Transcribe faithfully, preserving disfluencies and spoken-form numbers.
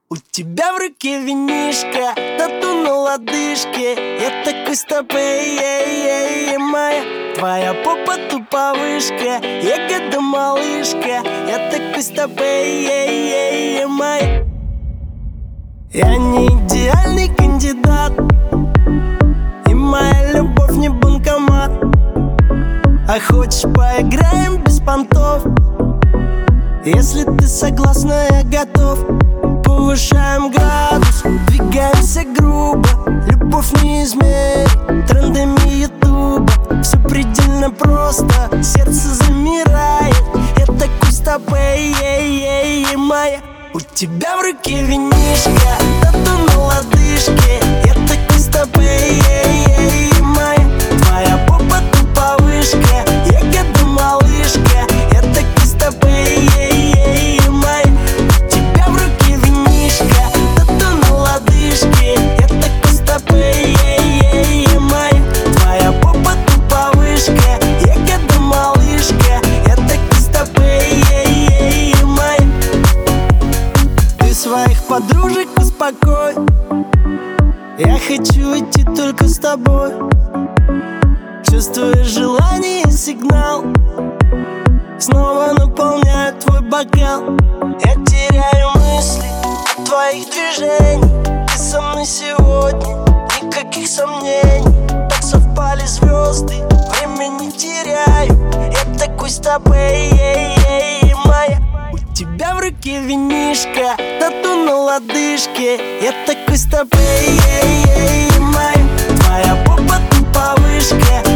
У тебя в руке винишко, тату на лодыжке. Я такой с тобой, ей-ей-ей, моя. Твоя попа тупо вышка, ягода малышка. Я такой с тобой, ей-ей-ей, моя. Я не идеальный кандидат, и моя любовь не банкомат. А хочешь, поиграем без понтов? Если ты согласна, я готов. Повышаем градус, двигаемся грубо. Любовь не измерить трендами ютуба. Все предельно просто, сердце замирает. Я такой с тобой, ей-ей-ей, моя. У тебя в руке винишко, тату на лодыжке. Я такой с тобой, ей-ей-ей, моя. Твоя попа тупо вышка, ягода малышка. Я такой с тобой, ей-ей-ей, моя. У тебя в руке винишко, тату на лодыжке. Я такой с тобой, ей-ей-ей, моя. Твоя попа тупо вышка, ягода малышка. Я такой с тобой, ей-ей-ей, моя. Ты своих подружек успокой, я хочу идти только с тобой. Чувствую желание и сигнал, снова наполняю твой бокал. Я теряю мысли от твоих движений. Ты со мной сегодня, никаких сомнений. Так совпали звезды, время не теряю. Я такой с тобой, ей-ей-ей, моя. У тебя в руке винишко, тату на лодыжке. Я такой с тобой, ей-ей-ей, моя. Твоя попа тупо вышка,